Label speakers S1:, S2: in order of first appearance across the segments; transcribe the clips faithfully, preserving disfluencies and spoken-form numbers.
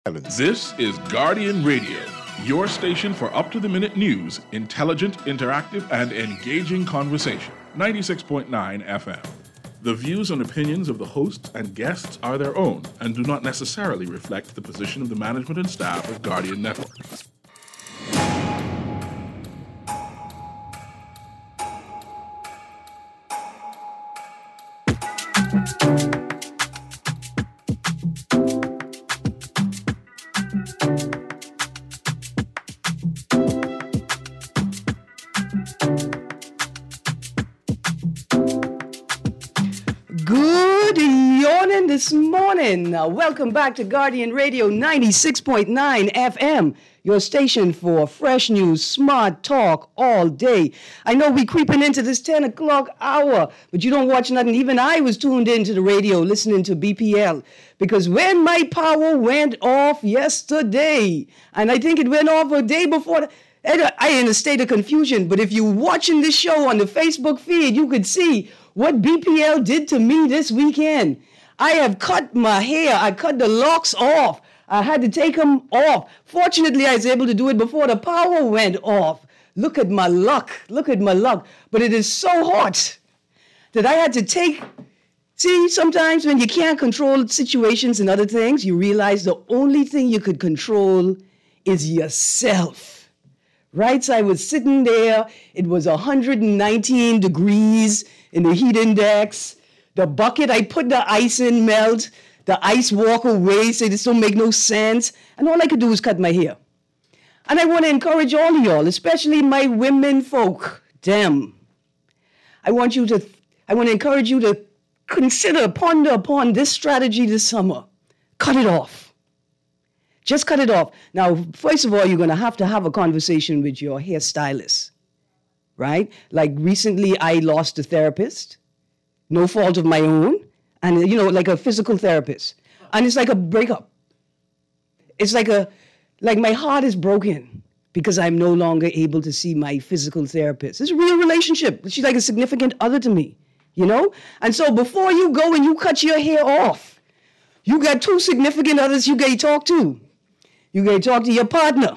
S1: This is Guardian Radio, your station for up-to-the-minute news, intelligent, interactive, and engaging conversation. ninety-six point nine F M. The views and opinions of the hosts and guests are their own and do not necessarily reflect the position of the management and staff of Guardian Network.
S2: This morning. Uh, welcome back to Guardian Radio ninety-six point nine F M, your station for fresh news, smart talk all day. I know we creeping into this ten o'clock hour, but you don't watch nothing. Even I was tuned into the radio listening to B P L because when my power went off yesterday, and I think it went off a day before, that, I in a state of confusion. But if you're watching this show on the Facebook feed, you could see what B P L did to me this weekend. I have cut my hair. I cut the locks off. I had to take them off. Fortunately, I was able to do it before the power went off. Look at my luck. Look at my luck. But it is so hot that I had to take... See, sometimes when you can't control situations and other things, you realize the only thing you could control is yourself. Right? So I was sitting there. It was one hundred nineteen degrees in the heat index. The bucket I put the ice in melt. The ice walk away, say this don't make no sense. And all I could do was cut my hair. And I want to encourage all of y'all, especially my women folk, them. I want you to, I want to encourage you to consider, ponder upon this strategy this summer. Cut it off. Just cut it off. Now, first of all, you're going to have to have a conversation with your hairstylist, right? Like recently I lost a therapist. No fault of my own, and you know, like a physical therapist. And it's like a breakup. It's like a, like my heart is broken because I'm no longer able to see my physical therapist. It's a real relationship. She's like a significant other to me, you know? And so before you go and you cut your hair off, you got two significant others you gotta talk to. You gotta talk to your partner.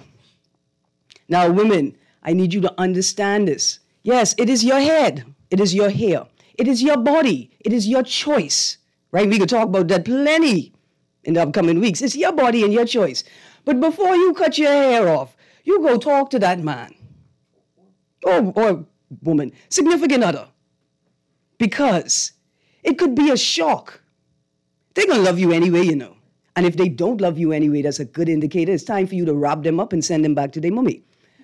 S2: Now, women, I need you to understand this. Yes, it is your head. It is your hair. It is your body. It is your choice, right? We could talk about that plenty in the upcoming weeks. It's your body and your choice. But before you cut your hair off, you go talk to that man or, or woman, significant other, because it could be a shock. They're going to love you anyway, you know. And if they don't love you anyway, that's a good indicator. It's time for you to wrap them up and send them back to their mommy.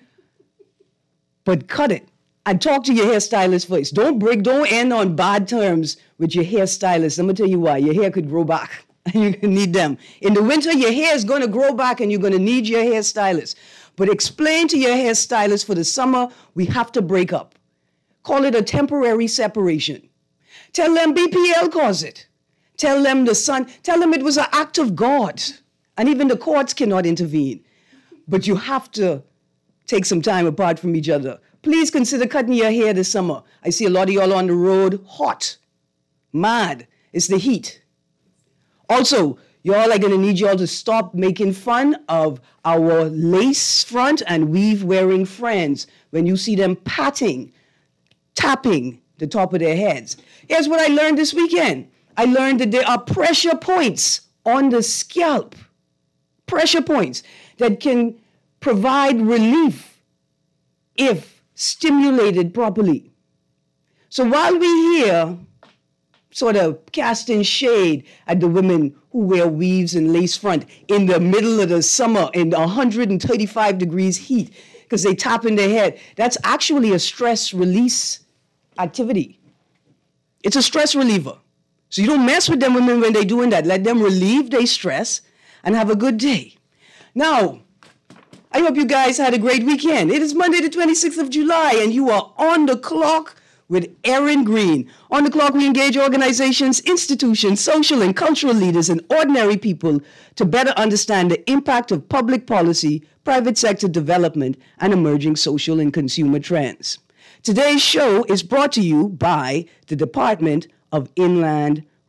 S2: But cut it. And talk to your hairstylist first. Don't break, don't end on bad terms with your hairstylist. I'm going to tell you why. Your hair could grow back and you're going to need them. In the winter, your hair is going to grow back and you're going to need your hairstylist. But explain to your hairstylist for the summer, we have to break up. Call it a temporary separation. Tell them B P L caused it. Tell them the sun, tell them it was an act of God. And even the courts cannot intervene. But you have to take some time apart from each other. Please consider cutting your hair this summer. I see a lot of y'all on the road, hot, mad. It's the heat. Also, y'all are going to need y'all to stop making fun of our lace front and weave wearing friends when you see them patting, tapping the top of their heads. Here's what I learned this weekend. I learned that there are pressure points on the scalp, pressure points that can provide relief if stimulated properly. So while we here sort of casting shade at the women who wear weaves and lace front in the middle of the summer in one hundred thirty-five degrees heat because they tap in their head, that's actually a stress release activity. It's a stress reliever. So you don't mess with them women when they're doing that. Let them relieve their stress and have a good day. Now, I hope you guys had a great weekend. It is Monday the twenty-sixth of July, and you are on the clock with Erin Green. On the clock, we engage organizations, institutions, social and cultural leaders, and ordinary people to better understand the impact of public policy, private sector development, and emerging social and consumer trends. Today's show is brought to you by the Department of Inland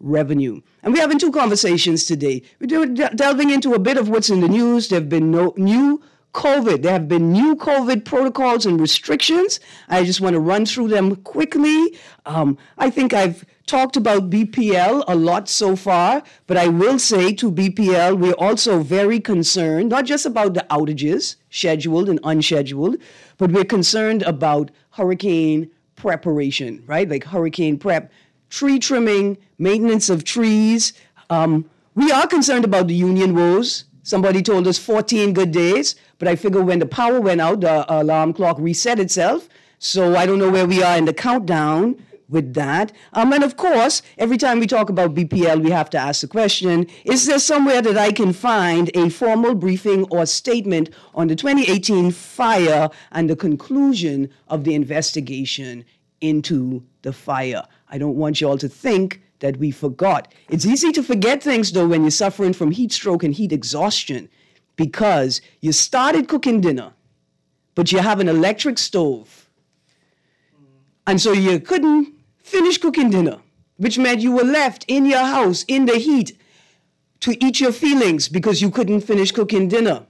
S2: revenue. And we're having two conversations today. We're delving into a bit of what's in the news. There have been no new COVID. There have been new COVID protocols and restrictions. I just want to run through them quickly. Um, I think I've talked about B P L a lot so far, but I will say to B P L, we're also very concerned, not just about the outages, scheduled and unscheduled, but we're concerned about hurricane preparation, right? Like hurricane prep, tree trimming, maintenance of trees. Um, we are concerned about the union woes. Somebody told us fourteen good days, but I figure when the power went out, the alarm clock reset itself. So I don't know where we are in the countdown with that. Um, and of course, every time we talk about B P L, we have to ask the question, is there somewhere that I can find a formal briefing or statement on the twenty eighteen fire and the conclusion of the investigation into the fire? I don't want you all to think that we forgot. It's easy to forget things, though, when you're suffering from heat stroke and heat exhaustion, because you started cooking dinner, but you have an electric stove. And so you couldn't finish cooking dinner, which meant you were left in your house in the heat to eat your feelings because you couldn't finish cooking dinner.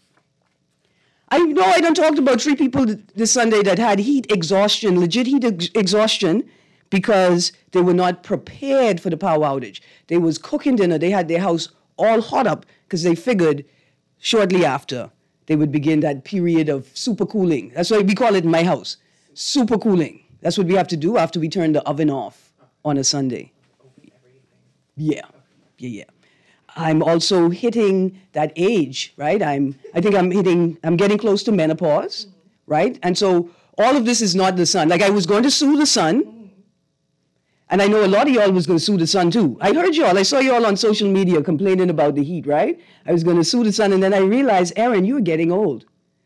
S2: I know I done talked about three people this Sunday that had heat exhaustion, legit heat ex- exhaustion, because they were not prepared for the power outage. They was cooking dinner. They had their house all hot up because they figured shortly after they would begin that period of super cooling. That's why we call it in my house, super cooling. That's what we have to do after we turn the oven off on a Sunday. Yeah, yeah, yeah. I'm also hitting that age, right? I'm, I think I'm hitting, I'm getting close to menopause, right? And so all of this is not the sun. Like I was going to sue the sun, and I know a lot of y'all was going to sue the sun too. I heard y'all, I saw y'all on social media complaining about the heat, right? I was going to sue the sun, and then I realized, Aaron, you're getting old.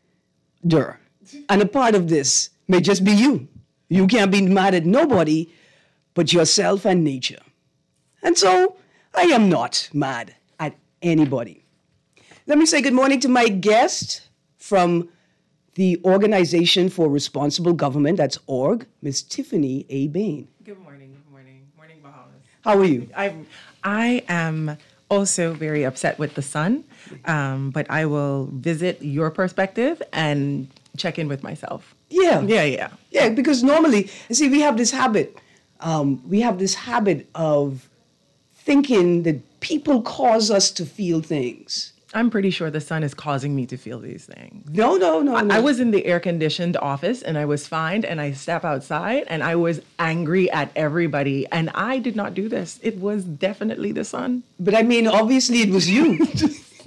S2: Duh. And a part of this may just be you. You can't be mad at nobody but yourself and nature. And so I am not mad at anybody. Let me say good morning to my guest from the Organization for Responsible Government, that's org, Miz Tiffany A. Bain.
S3: Good morning, good morning. Morning, Bahamas.
S2: How are you?
S3: I'm, I am also very upset with the sun, um, but I will visit your perspective and check in with myself.
S2: Yeah.
S3: Yeah, yeah.
S2: Yeah, because normally, you see, we have this habit. Um, we have this habit of thinking that people cause us to feel things.
S3: I'm pretty sure the sun is causing me to feel these things.
S2: No, no, no, no.
S3: I was in the air-conditioned office, and I was fine, and I step outside, and I was angry at everybody, and I did not do this. It was definitely the sun.
S2: But I mean, obviously it was you. It's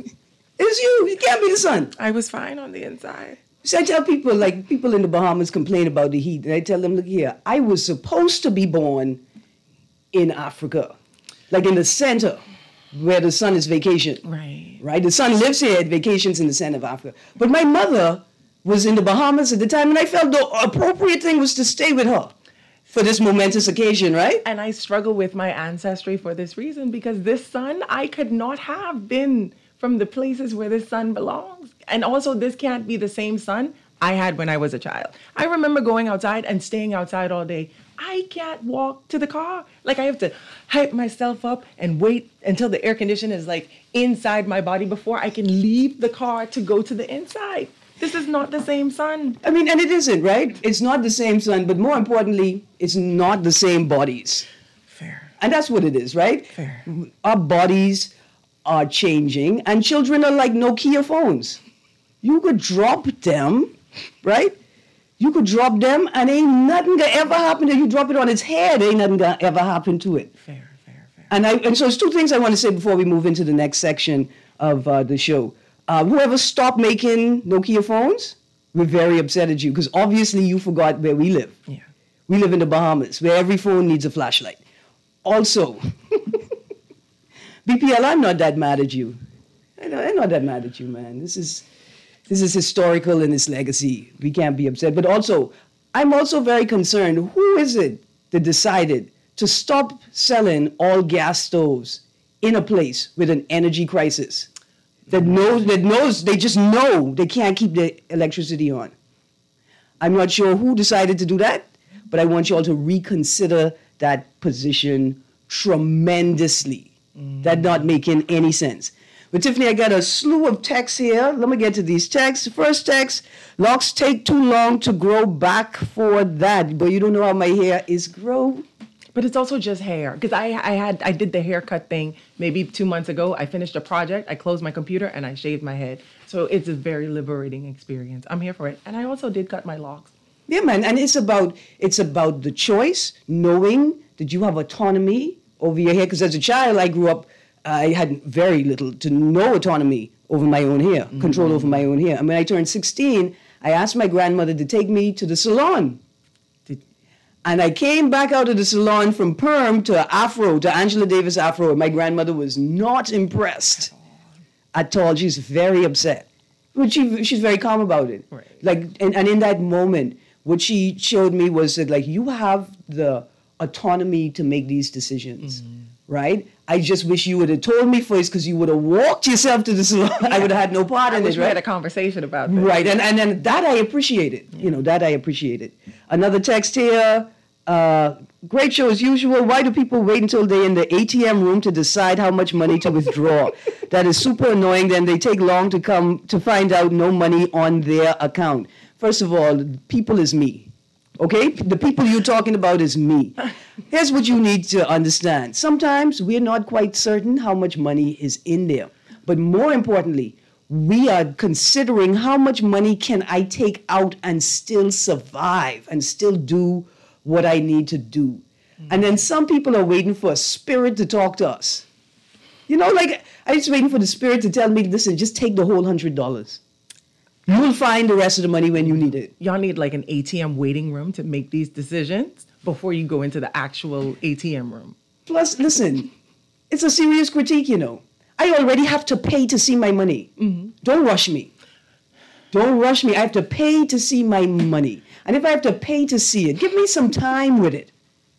S2: you. It can't be the sun.
S3: I was fine on the inside.
S2: So I tell people, like people in the Bahamas complain about the heat, and I tell them, look here, I was supposed to be born in Africa, like in the center, where the sun is vacation.
S3: Right.
S2: Right? The sun lives here at vacations in the center of Africa. But my mother was in the Bahamas at the time, and I felt the appropriate thing was to stay with her for this momentous occasion, right?
S3: And I struggle with my ancestry for this reason, because this sun, I could not have been from the places where this sun belongs. And also, this can't be the same sun I had when I was a child. I remember going outside and staying outside all day. I can't walk to the car. Like, I have to hype myself up and wait until the air conditioner is like inside my body before I can leave the car to go to the inside. This is not the same sun.
S2: I mean, and it isn't, right? It's not the same sun, but more importantly, it's not the same bodies.
S3: Fair.
S2: And that's what it is, right?
S3: Fair.
S2: Our bodies are changing, and children are like Nokia phones. You could drop them, right? You could drop them, and ain't nothing gonna ever happen to you. Drop it on its head, ain't nothing gonna ever happen to it.
S3: Fair, fair, fair.
S2: And I and so it's two things I want to say before we move into the next section of uh, the show. Uh, whoever stopped making Nokia phones, we're very upset at you, because obviously you forgot where we live.
S3: Yeah.
S2: We live in the Bahamas, where every phone needs a flashlight. Also, B P L, I'm not that mad at you. I'm not, I'm not that mad at you, man. This is this is historical in its legacy. We can't be upset. But also, I'm also very concerned. Who is it that decided to stop selling all gas stoves in a place with an energy crisis? That knows, that knows, they just know they can't keep the electricity on. I'm not sure who decided to do that, but I want you all to reconsider that position tremendously. Mm. That not making any sense. But Tiffany, I got a slew of texts here. Let me get to these texts. First text, locks take too long to grow back for that. But you don't know how my hair is grow.
S3: But it's also just hair. Because I I had I did the haircut thing maybe two months ago. I finished a project, I closed my computer, and I shaved my head. So it's a very liberating experience. I'm here for it. And I also did cut my locks.
S2: Yeah, man. And it's about it's about the choice, knowing that you have autonomy over your hair. Because as a child, I grew up, I had very little to no autonomy over my own hair, mm-hmm. control over my own hair. And when I turned sixteen, I asked my grandmother to take me to the salon. Did- and I came back out of the salon from perm to afro, to Angela Davis afro. And my grandmother was not impressed at all. She's very upset. But she, she's very calm about it.
S3: Right.
S2: Like, and, and in that moment, what she showed me was that, like, you have the autonomy to make these decisions, mm-hmm. right? I just wish you would have told me first, because you would have walked yourself to the salon. Yeah. I would have had no part
S3: I
S2: in
S3: wish
S2: it,
S3: we
S2: right?
S3: had a conversation about this.
S2: Right, and and then that I appreciated. Yeah. You know, that I appreciated. Another text here. Uh, great show as usual. Why do people wait until they're in the A T M room to decide how much money to withdraw? That is super annoying. Then they take long to come to find out no money on their account. First of all, people is me. Okay? The people you're talking about is me. Here's what you need to understand. Sometimes we're not quite certain how much money is in there. But more importantly, we are considering how much money can I take out and still survive and still do what I need to do. Mm-hmm. And then some people are waiting for a spirit to talk to us. You know, like, I'm just waiting for the spirit to tell me, listen, just take the whole hundred dollars. You'll find the rest of the money when you need it.
S3: Y'all need like an A T M waiting room to make these decisions before you go into the actual A T M room.
S2: Plus, listen, it's a serious critique, you know. I already have to pay to see my money. Mm-hmm. Don't rush me. Don't rush me. I have to pay to see my money. And if I have to pay to see it, give me some time with it.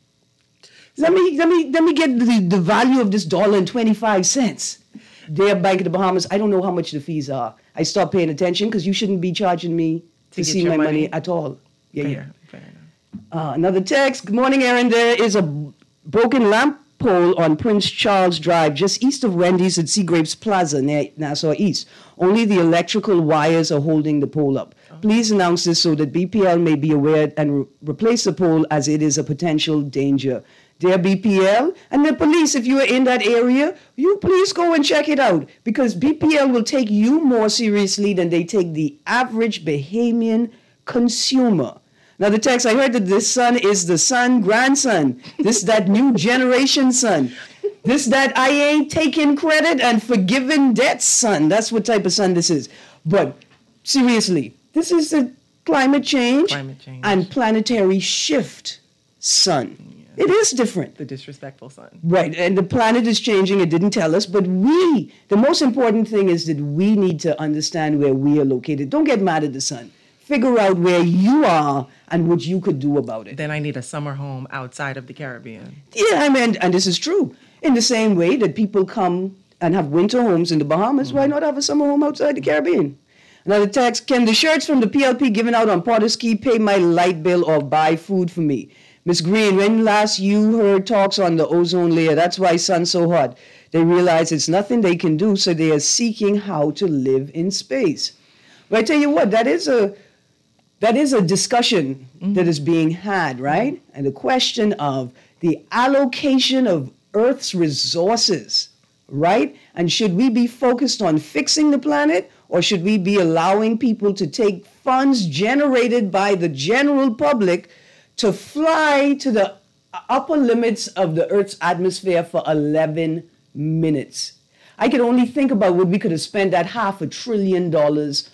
S2: Let me let me let me get the, the value of this dollar and twenty-five cents. There, Bank of the Bahamas, I don't know how much the fees are. I stopped paying attention because you shouldn't be charging me to, to see my money. money at all. Yeah, fair, yeah. Fair enough. Uh, another text. Good morning, Aaron. There is a broken lamp pole on Prince Charles Drive, just east of Wendy's at Seagrapes Plaza near Nassau East. Only the electrical wires are holding the pole up. Oh. Please announce this so that B P L may be aware and re- replace the pole, as it is a potential danger. Dear B P L and the police, if you are in that area, you please go and check it out, because B P L will take you more seriously than they take the average Bahamian consumer. Now the text, I heard that this son is the son, grandson. This, that new generation son. This, that I ain't taking credit and forgiving debts son. That's what type of son this is. But seriously, this is the climate change,
S3: climate change.
S2: and planetary shift son. Yeah. It is different.
S3: The disrespectful son.
S2: Right, and the planet is changing. It didn't tell us, but we, the most important thing is that we need to understand where we are located. Don't get mad at the sun. Figure out where you are and what you could do about it.
S3: Then I need a summer home outside of the Caribbean.
S2: Yeah, I mean, and this is true. In the same way that people come and have winter homes in the Bahamas, mm-hmm. why not have a summer home outside the Caribbean? Another text, can the shirts from the P L P given out on Potter's Key pay my light bill or buy food for me? Miss Green, when last you heard talks on the ozone layer? That's why sun's so hot. They realize it's nothing they can do, so they are seeking how to live in space. But I tell you what, that is a that is a discussion mm-hmm. that is being had, right? And the question of the allocation of Earth's resources, right? And should we be focused on fixing the planet, or should we be allowing people to take funds generated by the general public to fly to the upper limits of the Earth's atmosphere for eleven minutes? I could only think about what we could have spent that half a trillion dollars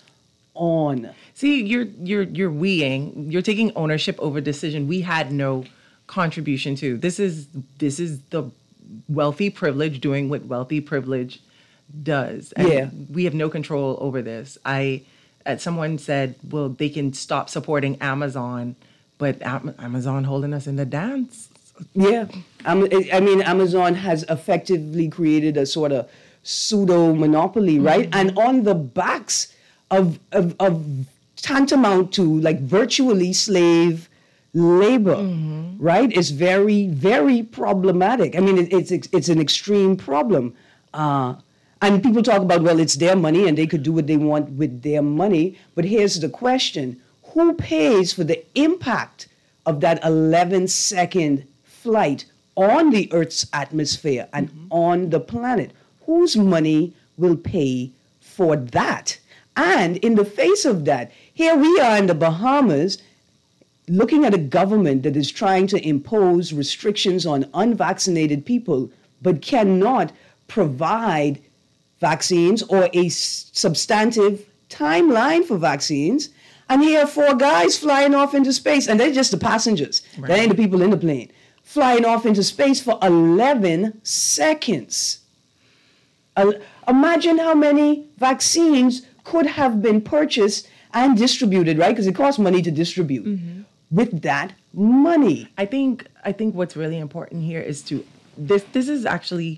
S2: on.
S3: See, you're you're you're weeing. You're taking ownership over a decision we had no contribution to. This is this is the wealthy privilege doing what wealthy privilege does. And
S2: yeah.
S3: we have no control over this. I, uh, someone said, well, they can stop supporting Amazon, but Am- Amazon holding us in the dance.
S2: Yeah. Um, I mean, Amazon has effectively created a sort of pseudo monopoly, right? Mm-hmm. And on the backs of, of, of tantamount to like virtually slave labor, mm-hmm. right, is very, very problematic. I mean, it, it's it's an extreme problem. Uh, and people talk about, well, it's their money and they could do what they want with their money. But here's the question. Who pays for the impact of that eleven second flight on the Earth's atmosphere and mm-hmm. on the planet? Whose money will pay for that? And in the face of that, here we are in the Bahamas looking at a government that is trying to impose restrictions on unvaccinated people, but cannot provide vaccines or a s- substantive timeline for vaccines. And here are four guys flying off into space, and they're just the passengers. Right. They ain't the people in the plane. Flying off into space for eleven seconds. Uh, imagine how many vaccines could have been purchased and distributed, right? Because it costs money to distribute. Mm-hmm. With that money.
S3: I think I think what's really important here is to this this is actually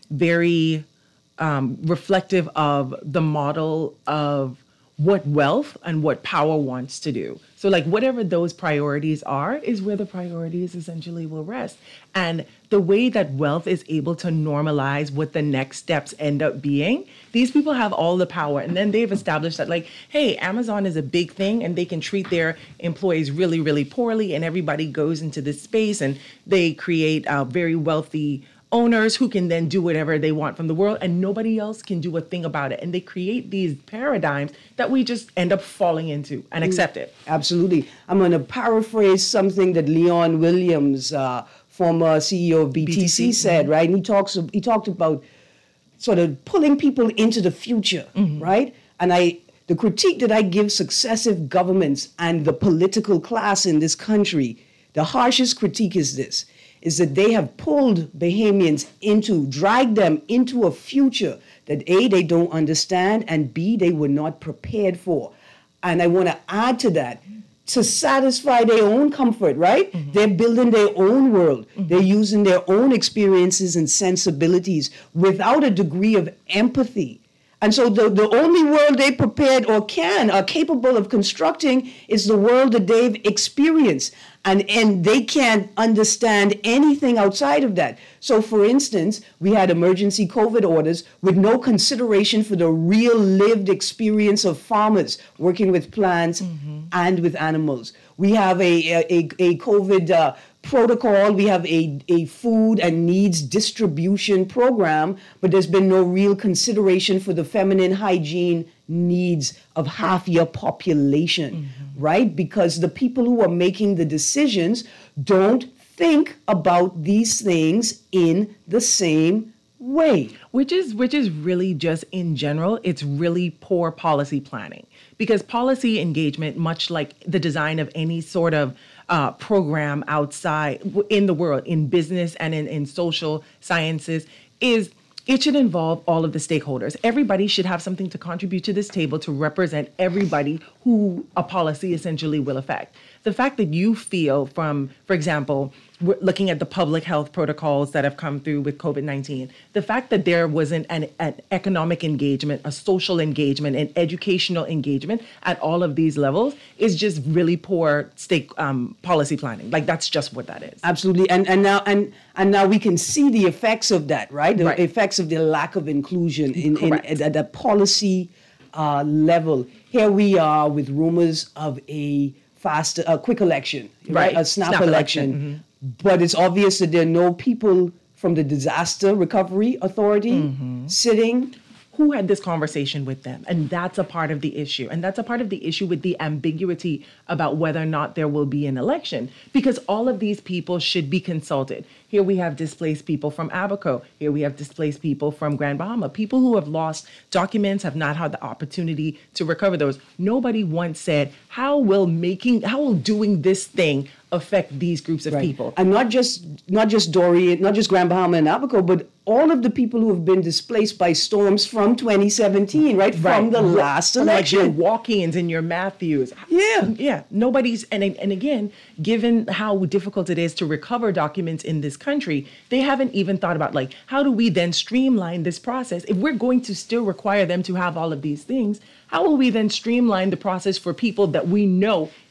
S3: very um, reflective of the model of what wealth and what power wants to do. So like whatever those priorities are is where the priorities essentially will rest. And the way that wealth is able to normalize what the next steps end up being, these people have all the power. And then they've established that like, hey, Amazon is a big thing and they can treat their employees really, really poorly. And everybody goes into this space and they create a very wealthy owners who can then do whatever they want from the world and nobody else can do a thing about it. And they create these paradigms that we just end up falling into and accept it.
S2: Absolutely. I'm going to paraphrase something that Leon Williams, uh, former C E O of B T C, B T C said, mm-hmm. right? And he talks. He talked about sort of pulling people into the future, mm-hmm. right? And I, the critique that I give successive governments and the political class in this country, the harshest critique is this, is that they have pulled Bahamians into, dragged them into a future that A, they don't understand, and B, they were not prepared for. And I want to add to that, to satisfy their own comfort, right? Mm-hmm. They're building their own world. Mm-hmm. They're using their own experiences and sensibilities without a degree of empathy. And so the, the only world they prepared or can, are capable of constructing is the world that they've experienced. And, and they can't understand anything outside of that. So for instance, we had emergency COVID orders with no consideration for the real lived experience of farmers working with plants mm-hmm. and with animals. We have a, a, a COVID uh, protocol, we have a, a food and needs distribution program, but there's been no real consideration for the feminine hygiene needs of half your population, mm-hmm. right? Because the people who are making the decisions don't think about these things in the same way.
S3: Which is which is really just in general, it's really poor policy planning. Because policy engagement, much like the design of any sort of uh, program outside in the world, in business and in, in social sciences, is it should involve all of the stakeholders. Everybody should have something to contribute to this table to represent everybody who a policy essentially will affect. The fact that you feel from, for example, we're looking at the public health protocols that have come through with COVID nineteen, the fact that there wasn't an, an economic engagement, a social engagement, an educational engagement at all of these levels is just really poor stake um, policy planning. Like that's just what that is.
S2: Absolutely, and and now and and now we can see the effects of that, right? The
S3: right.
S2: effects of the lack of inclusion in, in at the policy uh, level. Here we are with rumors of a fast, a quick election, right?
S3: right.
S2: A snap,
S3: snap
S2: election.
S3: election. Mm-hmm.
S2: But it's obvious that there are no people from the Disaster Recovery Authority mm-hmm. sitting.
S3: Who had this conversation with them? And that's a part of the issue. And that's a part of the issue with the ambiguity about whether or not there will be an election. Because all of these people should be consulted. Here we have displaced people from Abaco. Here we have displaced people from Grand Bahama. People who have lost documents, have not had the opportunity to recover those. Nobody once said, how will making, how will doing this thing affect these groups of
S2: right.
S3: people?
S2: And not just not just Dorian, not just Grand Bahama and Abaco, but all of the people who have been displaced by storms from twenty seventeen, right? From
S3: right.
S2: the last election.
S3: Like your Walk-ins and your Matthews.
S2: Yeah.
S3: Yeah. Nobody's, and, and again, given how difficult it is to recover documents in this country, they haven't even thought about like, how do we then streamline this process? If we're going to still require them to have all of these things, how will we then streamline the process for people that we know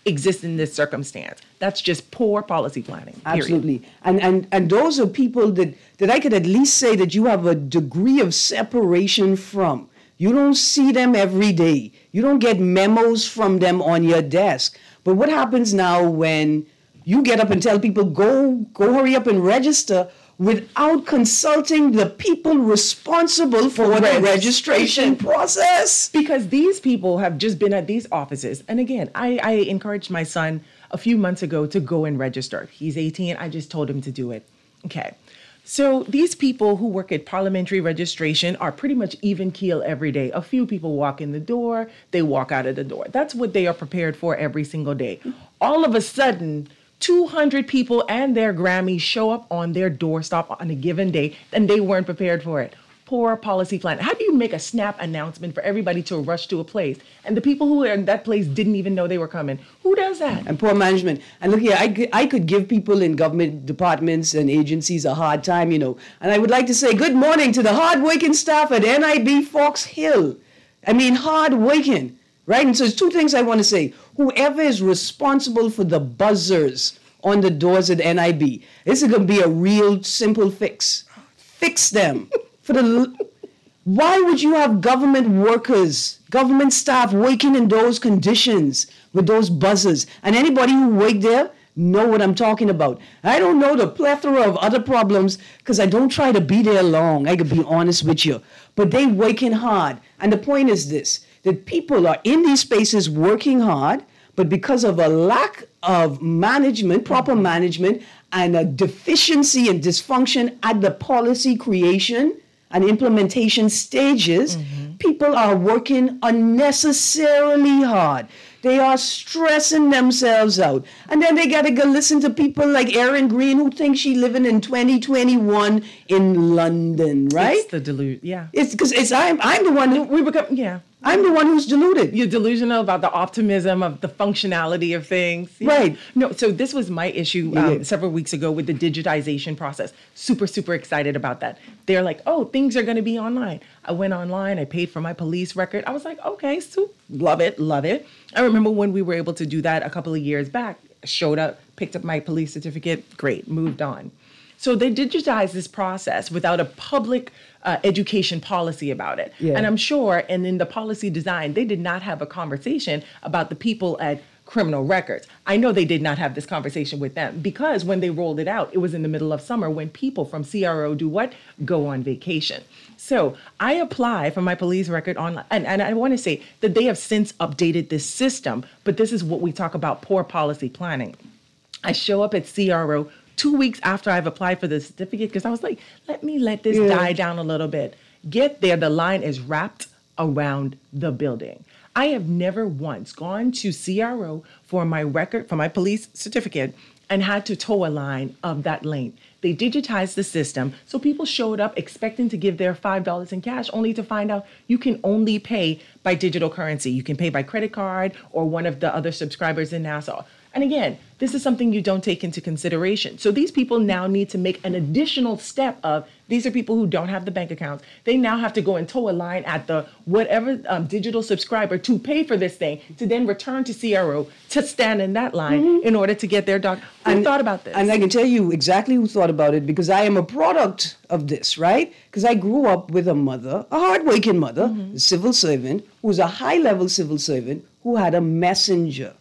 S3: exist in this circumstance. That's just poor policy planning. Period.
S2: Absolutely. And, and and those are people that, that I could at least say that you have a degree of separation from. You don't see them every day. You don't get memos from them on your desk. But what happens now when you get up and tell people, go, go hurry up and register without consulting the people responsible for, for the registration process?
S3: Because these people have just been at these offices. And again, I, I encouraged my son a few months ago to go and register. He's eighteen. I just told him to do it. Okay. So these people who work at parliamentary registration are pretty much even keel every day. A few people walk in the door, they walk out of the door. That's what they are prepared for every single day. All of a sudden, two hundred people and their Grammys show up on their doorstep on a given day, and they weren't prepared for it. Poor policy plan. How do you make a snap announcement for everybody to rush to a place, and the people who are in that place didn't even know they were coming? Who does that?
S2: And poor management. And look here, I could, I could give people in government departments and agencies a hard time, you know. And I would like to say good morning to the hard-working staff at N I B Fox Hill. I mean, hard-working, right? And so there's two things I want to say. Whoever is responsible for the buzzers on the doors at N I B, this is going to be a real simple fix. Fix them. For the, why would you have government workers, government staff working in those conditions with those buzzers? And anybody who worked there know what I'm talking about. I don't know the plethora of other problems because I don't try to be there long. I could be honest with you. But they working hard. And the point is this, that people are in these spaces working hard, but because of a lack of management, proper management, and a deficiency and dysfunction at the policy creation and implementation stages, mm-hmm. people are working unnecessarily hard. They are stressing themselves out. And then they got to go listen to people like Erin Green who think she's living in twenty twenty-one in London, right?
S3: It's the delusion, yeah.
S2: It's because it's I'm I'm the one who
S3: we become yeah.
S2: I'm the one who's deluded.
S3: You're delusional about the optimism of the functionality of things. Yeah.
S2: Right.
S3: No, so this was my issue um, yeah. several weeks ago with the digitization process. Super, super excited about that. They're like, oh, things are going to be online. I went online. I paid for my police record. I was like, okay, so love it, love it. I remember when we were able to do that a couple of years back. Showed up, picked up my police certificate. Great, moved on. So they digitized this process without a public uh, education policy about it. Yeah. And I'm sure, and in the policy design, they did not have a conversation about the people at criminal records. I know they did not have this conversation with them because when they rolled it out, it was in the middle of summer when people from C R O do what? Go on vacation. So I apply for my police record online. And, and I want to say that they have since updated this system, but this is what we talk about poor policy planning. I show up at C R O two weeks after I've applied for the certificate because I was like, let me let this yeah. die down a little bit. Get there, the line is wrapped around the building. I have never once gone to C R O for my record, for my police certificate, and had to toe a line of that length. They digitized the system, so people showed up expecting to give their five dollars in cash, only to find out you can only pay by digital currency. You can pay by credit card or one of the other subscribers in Nassau. And again, this is something you don't take into consideration. So these people now need to make an additional step of, these are people who don't have the bank accounts. They now have to go and toe a line at the whatever um, digital subscriber to pay for this thing, to then return to C R O to stand in that line mm-hmm. in order to get their doc. Who and, thought about this?
S2: And I can tell you exactly who thought about it because I am a product of this, right? Because I grew up with a mother, a hardworking mother, mm-hmm. a civil servant, who was a high-level civil servant who had a messenger.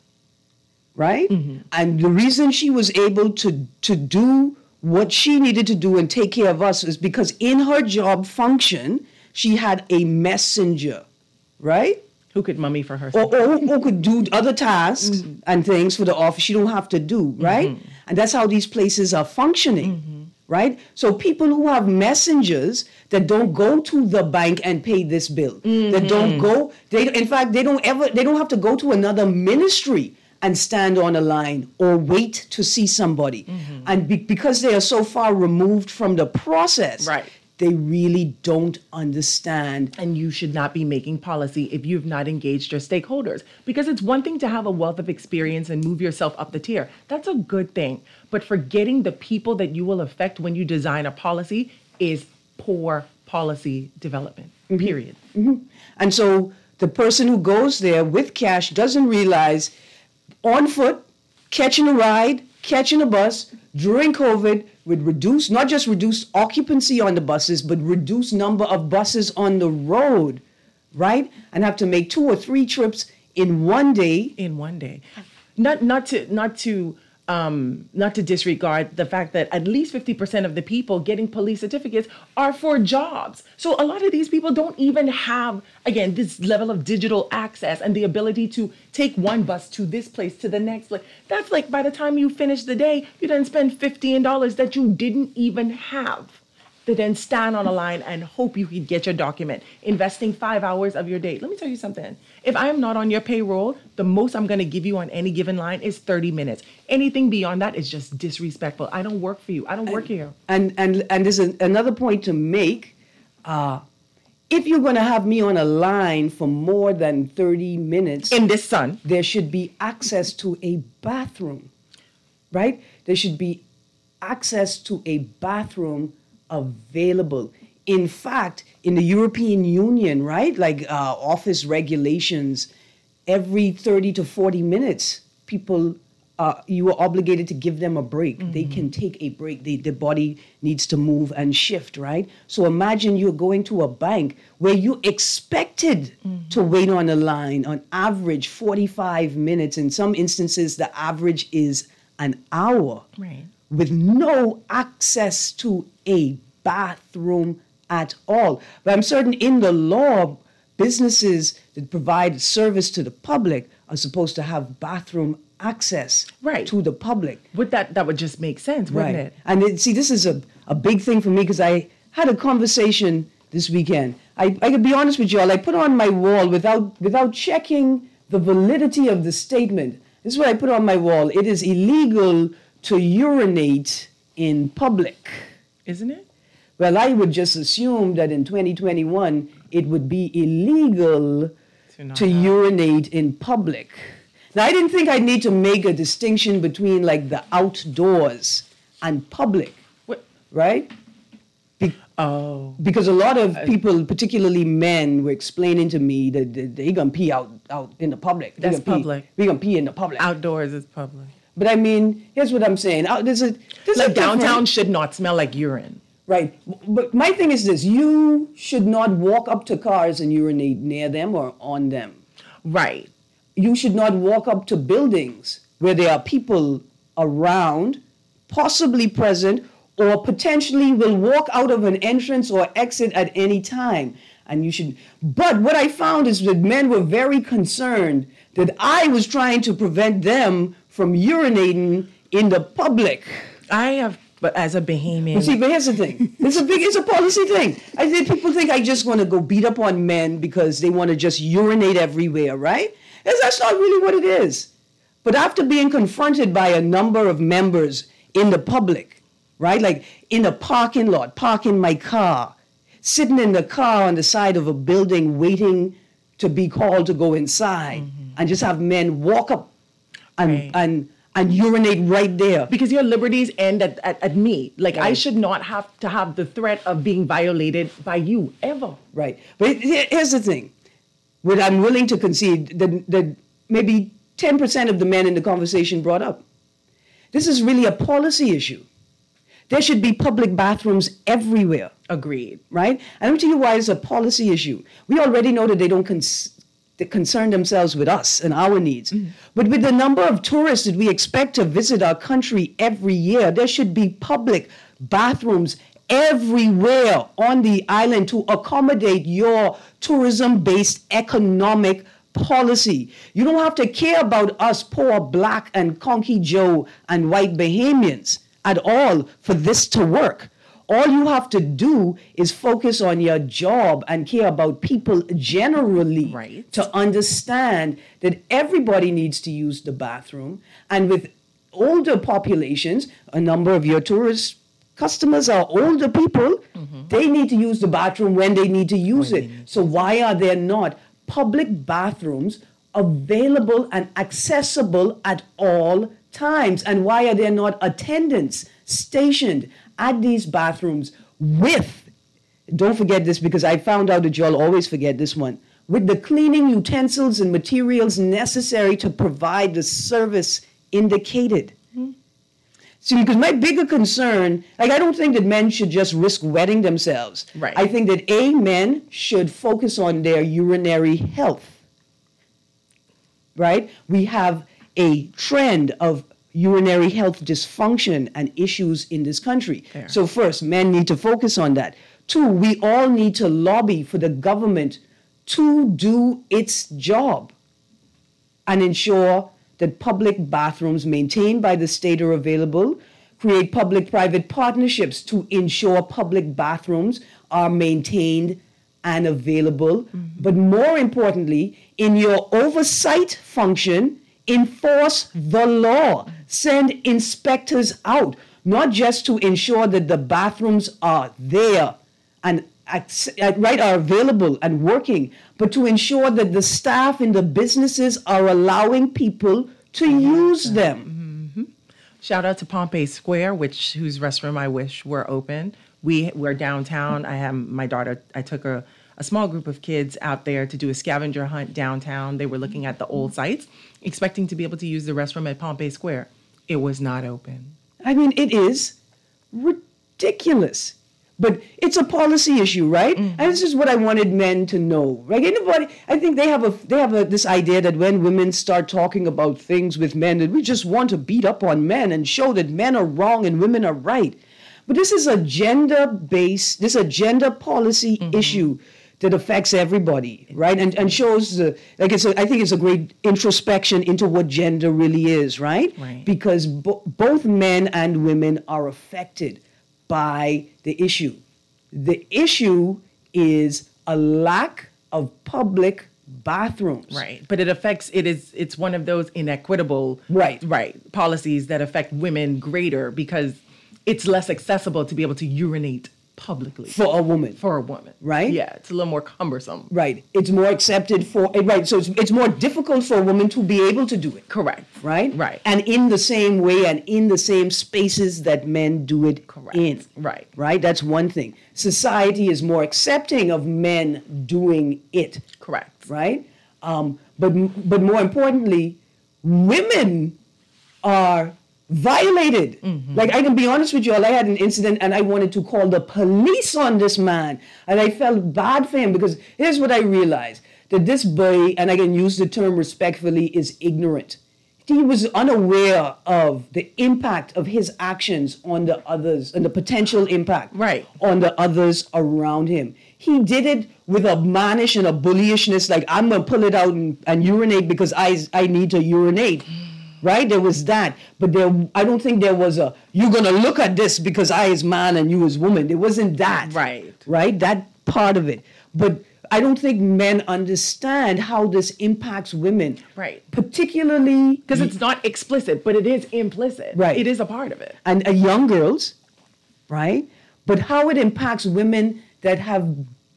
S2: Right? Mm-hmm. And the reason she was able to, to do what she needed to do and take care of us is because in her job function, she had a messenger, right?
S3: Who could mummy for her.
S2: Or, or who could do other tasks mm-hmm. and things for the office she don't have to do, right? Mm-hmm. And that's how these places are functioning, mm-hmm. right? So people who have messengers that don't go to the bank and pay this bill, mm-hmm. that don't go, they in fact, they don't ever, they don't have to go to another ministry and stand on a line or wait to see somebody. Mm-hmm. And be- because they are so far removed from the process,
S3: right.
S2: they really don't understand.
S3: And you should not be making policy if you've not engaged your stakeholders. Because it's one thing to have a wealth of experience and move yourself up the tier. That's a good thing. But forgetting the people that you will affect when you design a policy is poor policy development, mm-hmm. period.
S2: Mm-hmm. And so the person who goes there with cash doesn't realize on foot, catching a ride, catching a bus during COVID with reduced, not just reduced occupancy on the buses, but reduced number of buses on the road, right? And have to make two or three trips in one day.
S3: In one day. Not not to not to um, not to disregard the fact that at least fifty percent of the people getting police certificates are for jobs. So a lot of these people don't even have, again, this level of digital access and the ability to take one bus to this place, to the next place. That's like by the time you finish the day, you then spend fifteen dollars that you didn't even have to then stand on a line and hope you could get your document, investing five hours of your day. Let me tell you something. If I am not on your payroll, the most I'm going to give you on any given line is thirty minutes. Anything beyond that is just disrespectful. I don't work for you. I don't work here.
S2: And and and there's an, another point to make. Uh, if you're going to have me on a line for more than thirty minutes,
S3: In this sun.
S2: there should be access to a bathroom, right? There should be access to a bathroom available. In fact, in the European Union, right, like uh, office regulations, every thirty to forty minutes, people, uh, you are obligated to give them a break. Mm-hmm. They can take a break. They, their body needs to move and shift, right? So imagine you're going to a bank where you expected mm-hmm. to wait on a line on average forty-five minutes. In some instances, the average is an hour.
S3: Right.
S2: With no access to a bathroom at all. But I'm certain in the law, businesses that provide service to the public are supposed to have bathroom access
S3: right.
S2: to the public.
S3: Would that that would just make sense, wouldn't
S2: right.
S3: it?
S2: And it, see, this is a, a big thing for me because I had a conversation this weekend. I, I could be honest with you all, I put on my wall without without checking the validity of the statement. This is what I put on my wall. It is illegal to urinate in public.
S3: Isn't it?
S2: Well, I would just assume that in twenty twenty-one, it would be illegal to, to urinate in public. Now, I didn't think I'd need to make a distinction between like the outdoors and public,
S3: what?
S2: right? Be-
S3: oh.
S2: Because a lot of people, particularly men, were explaining to me that they're going to pee out, out in the public.
S3: That's
S2: They're gonna
S3: public.
S2: Pee, we're going to pee in the public.
S3: Outdoors is public.
S2: But I mean, here's what I'm saying. Out, there's a, there's
S3: Like
S2: a
S3: downtown
S2: difference.
S3: should not smell like urine.
S2: Right. But my thing is this. You should not walk up to cars and urinate near them or on them.
S3: Right.
S2: You should not walk up to buildings where there are people around, possibly present, or potentially will walk out of an entrance or exit at any time. And you should, but what I found is that men were very concerned that I was trying to prevent them from urinating in the public.
S3: I have, but as a Bahamian.
S2: But see, but here's the thing. It's a big, it's a policy thing. I think people think I just want to go beat up on men because they want to just urinate everywhere, right? And that's not really what it is. But after being confronted by a number of members in the public, right? Like in a parking lot, parking my car, sitting in the car on the side of a building waiting to be called to go inside, mm-hmm. and just have men walk up and
S3: right.
S2: and and urinate right there.
S3: Because your liberties end at, at, at me. Like,
S2: Right.
S3: I should not have to have the threat of being violated by you, ever.
S2: Right. But here- here's the thing. What I'm willing to concede that, that maybe ten percent of the men in the conversation brought up. This is really a policy issue. There should be public bathrooms everywhere,
S3: Agreed.
S2: right? And let me tell you why it's a policy issue. We already know that they don't cons- they concern themselves with us and our needs. Mm. But with the number of tourists that we expect to visit our country every year, there should be public bathrooms everywhere on the island to accommodate your tourism-based economic policy. You don't have to care about us poor black and conky Joe and white Bahamians at all for this to work. All you have to do is focus on your job and care about people generally,
S3: right.
S2: to understand that everybody needs to use the bathroom. And with older populations, a number of your tourist customers are older people, mm-hmm. they need to use the bathroom when they need to use when it. So why are there not public bathrooms available and accessible at all times? And why are there not attendants stationed at these bathrooms with, don't forget this because I found out that y'all always forget this one, with the cleaning utensils and materials necessary to provide the service indicated. Mm-hmm. See, because my bigger concern, like I don't think that men should just risk wetting themselves.
S3: Right.
S2: I think that A, men should focus on their urinary health. Right? We have a trend of urinary health dysfunction and issues in this country.
S3: Fair.
S2: So first, men need to focus on that. Two, we all need to lobby for the government to do its job and ensure that public bathrooms maintained by the state are available, create public-private partnerships to ensure public bathrooms are maintained and available. Mm-hmm. But more importantly, in your oversight function, enforce the law. Send inspectors out, not just to ensure that the bathrooms are there and right are available and working, but to ensure that the staff in the businesses are allowing people to use them.
S3: Mm-hmm. Shout out to Pompey Square, which whose restroom I wish were open. We were downtown. I have my daughter. I took a, a small group of kids out there to do a scavenger hunt downtown. They were looking at the old sites, expecting to be able to use the restroom at Pompey Square. It was not open.
S2: I mean, it is ridiculous. But it's a policy issue, right? Mm-hmm. And this is what I wanted men to know. Like anybody, I think they have a they have a, this idea that when women start talking about things with men, that we just want to beat up on men and show that men are wrong and women are right. But this is a gender-based, this is a gender policy mm-hmm. issue that affects everybody, right? And and shows the like it's a, I think it's a great introspection into what gender really is, right?
S3: Right.
S2: Because bo- both men and women are affected by the issue. The issue is a lack of public bathrooms.
S3: Right. But it affects, it is, it's one of those inequitable
S2: right.
S3: right, policies that affect women greater because it's less accessible to be able to urinate publicly.
S2: For a woman.
S3: For a woman.
S2: Right?
S3: Yeah, it's a little more cumbersome.
S2: Right. It's more accepted for, right, so it's, it's more difficult for a woman to be able to do it.
S3: Correct.
S2: Right?
S3: Right.
S2: And in the same way and in the same spaces that men do it
S3: Correct.
S2: in.
S3: Right.
S2: Right? That's one thing. Society is more accepting of men doing it.
S3: Correct.
S2: Right? Um, but, but more importantly, women are violated. Mm-hmm. Like, I can be honest with you all, I had an incident and I wanted to call the police on this man. And I felt bad for him because here's what I realized. That this boy, and I can use the term respectfully, is ignorant. He was unaware of the impact of his actions on the others and the potential impact
S3: right.
S2: on the others around him. He did it with a mannish and a bullyishness, like, I'm going to pull it out and, and urinate because I, I need to urinate. Right? There was that. But there, I don't think there was a, you're going to look at this because I is man and you is woman. There wasn't that.
S3: Right.
S2: Right? That part of it. But I don't think men understand how this impacts women.
S3: Right.
S2: Particularly.
S3: Because it's not explicit, but it is implicit.
S2: Right.
S3: It is a part of it.
S2: And uh, young girls. Right? But how it impacts women that have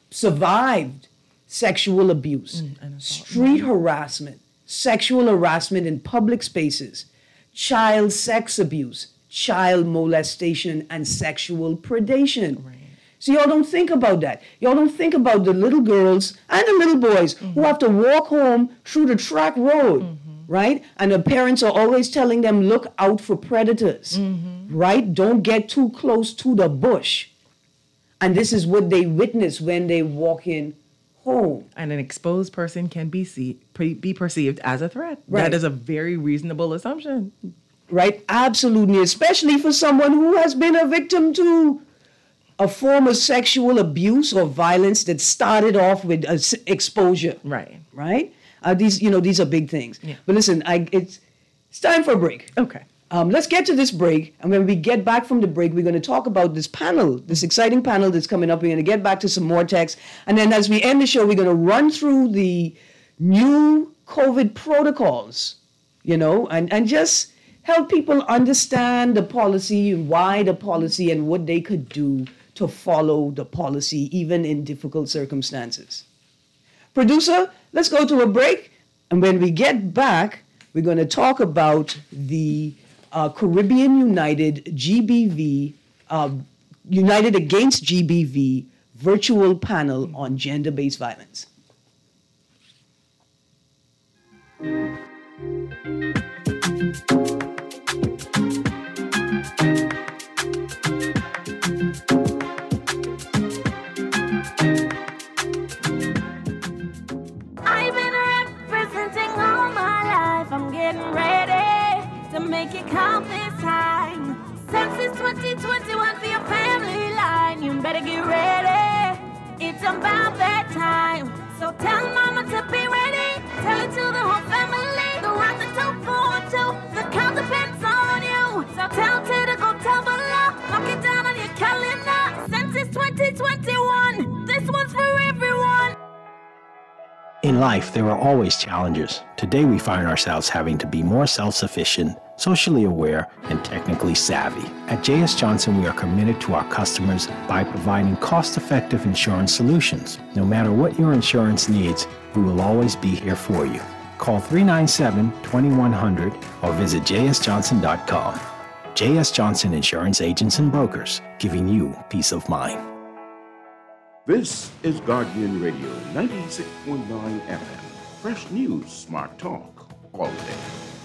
S2: survived sexual abuse, mm, street harassment, sexual harassment in public spaces, child sex abuse, child molestation, and sexual predation.
S3: Right.
S2: So y'all don't think about that. Y'all don't think about the little girls and the little boys mm-hmm. who have to walk home through the track road, mm-hmm. right? And the parents are always telling them, look out for predators, mm-hmm. right? Don't get too close to the bush. And this is what they witness when they walk in home.
S3: And an exposed person can be see, be perceived as a threat.
S2: Right.
S3: That is a very reasonable assumption.
S2: Right? Absolutely. Especially for someone who has been a victim to a form of sexual abuse or violence that started off with uh, exposure.
S3: Right.
S2: Right? Uh, these, you know, these are big things.
S3: Yeah.
S2: But listen, I, it's, it's time for a break.
S3: Okay.
S2: Um, let's get to this break, and when we get back from the break, we're going to talk about this panel, this exciting panel that's coming up. We're going to get back to some more text, and then as we end the show, we're going to run through the new COVID protocols, you know, and, and just help people understand the policy, why the policy, and what they could do to follow the policy, even in difficult circumstances. Producer, let's go to a break, and when we get back, we're going to talk about the Uh, Caribbean United G B V, uh, United Against G B V virtual panel on gender-based violence.
S4: getting ready to make it count this time. Since it's twenty twenty-one for your family line, you better get ready. It's about that time. So tell mama to be ready. Tell it to the whole family. The rock the two four two. The count depends on you. So tell Ted to go tell below. Mark it down on your calendar. Since it's twenty twenty-one, this one's for everyone.
S5: In life, there are always challenges. Today, we find ourselves having to be more self-sufficient, socially aware, and technically savvy. At J S Johnson, we are committed to our customers by providing cost-effective insurance solutions. No matter what your insurance needs, we will always be here for you. Call three nine seven, two one zero zero or visit j s johnson dot com. J S Johnson Insurance Agents and Brokers, giving you peace of mind.
S6: This is Guardian Radio ninety-six point nine F M. Fresh news, smart talk, all day.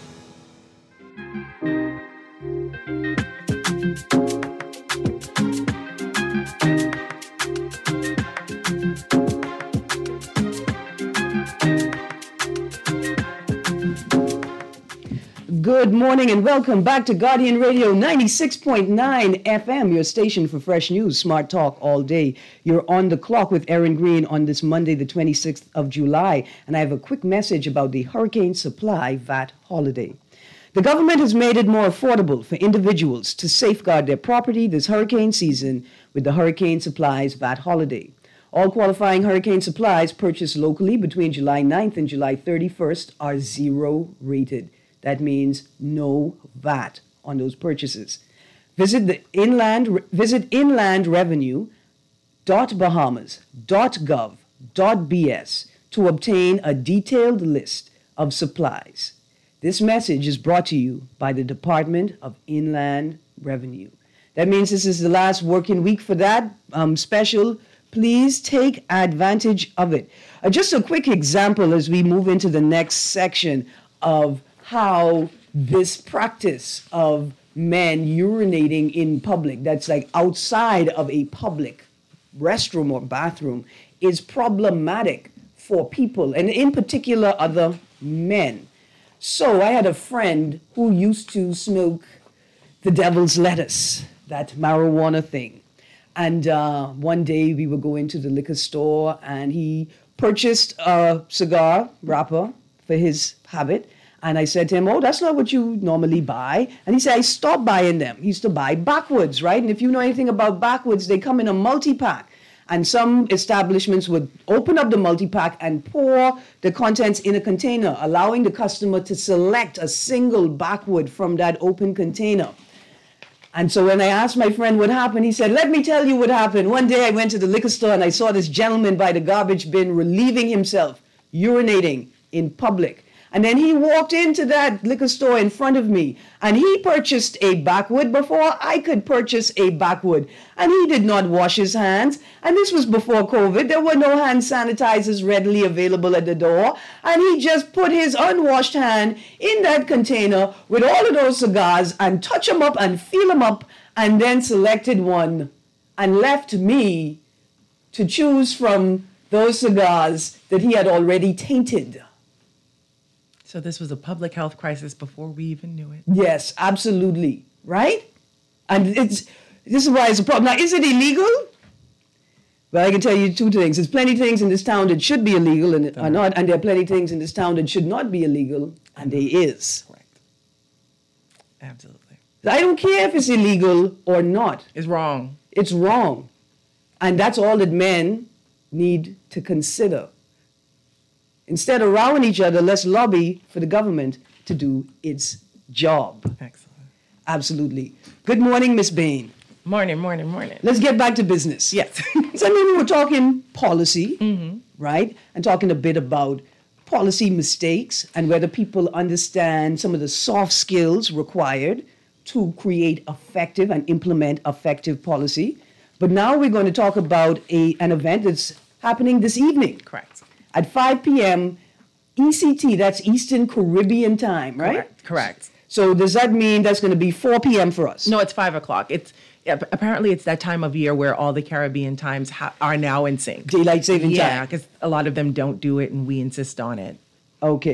S2: Good morning and welcome back to Guardian Radio ninety-six point nine F M, your station for fresh news, smart talk all day. You're on the clock with Erin Green on this Monday, the twenty-sixth of July, and I have a quick message about the Hurricane Supply V A T holiday. The government has made it more affordable for individuals to safeguard their property this hurricane season with the Hurricane Supplies V A T holiday. All qualifying hurricane supplies purchased locally between July ninth and July thirty-first are zero rated. That means no V A T on those purchases. Visit the inland visit inland revenue dot bahamas dot gov dot b s to obtain a detailed list of supplies. This message is brought to you by the Department of Inland Revenue. That means this is the last working week for that um, special. Please take advantage of it. Uh, just a quick example as we move into the next section of how this practice of men urinating in public, that's like outside of a public restroom or bathroom, is problematic for people, and in particular other men. So I had a friend who used to smoke the devil's lettuce, that marijuana thing. And uh, one day we were going to the liquor store and he purchased a cigar wrapper for his habit. And I said to him, oh, that's not what you normally buy. And he said, I stopped buying them. He used to buy backwoods, right? And if you know anything about backwoods, they come in a multi-pack. And some establishments would open up the multi-pack and pour the contents in a container, allowing the customer to select a single backwood from that open container. And so when I asked my friend what happened, he said, let me tell you what happened. One day I went to the liquor store and I saw this gentleman by the garbage bin relieving himself, urinating in public. And then he walked into that liquor store in front of me and he purchased a backwood before I could purchase a backwood. And he did not wash his hands. And this was before COVID. There were no hand sanitizers readily available at the door. And he just put his unwashed hand in that container with all of those cigars and touched them up and feel them up and then selected one and left me to choose from those cigars that he had already tainted.
S3: So this was a public health crisis before we even knew it.
S2: Yes, absolutely. Right? And it's this is why it's a problem. Now, is it illegal? Well, I can tell you two things. There's plenty of things in this town that should be illegal and are not, and there are plenty of things in this town that should not be illegal, and there is.
S3: Correct. Absolutely.
S2: I don't care if it's illegal or not.
S3: It's wrong.
S2: It's wrong. And that's all that men need to consider. Instead of rowing each other, let's lobby for the government to do its job.
S3: Excellent.
S2: Absolutely. Good morning, Miss Bain.
S3: Morning, morning, morning.
S2: Let's get back to business.
S3: Yes.
S2: So I mean, we were talking policy,
S3: mm-hmm.
S2: right? And talking a bit about policy mistakes and whether people understand some of the soft skills required to create effective and implement effective policy. But now we're going to talk about a an event that's happening this evening.
S3: Correct.
S2: At five p.m. E C T, that's Eastern Caribbean time, right?
S3: Correct. Correct.
S2: So does that mean that's going to be four p.m. for us?
S3: No, it's five o'clock. It's yeah, apparently it's that time of year where all the Caribbean times ha- are now in sync.
S2: Daylight saving time.
S3: Yeah, because a lot of them don't do it, and we insist on it.
S2: Okay.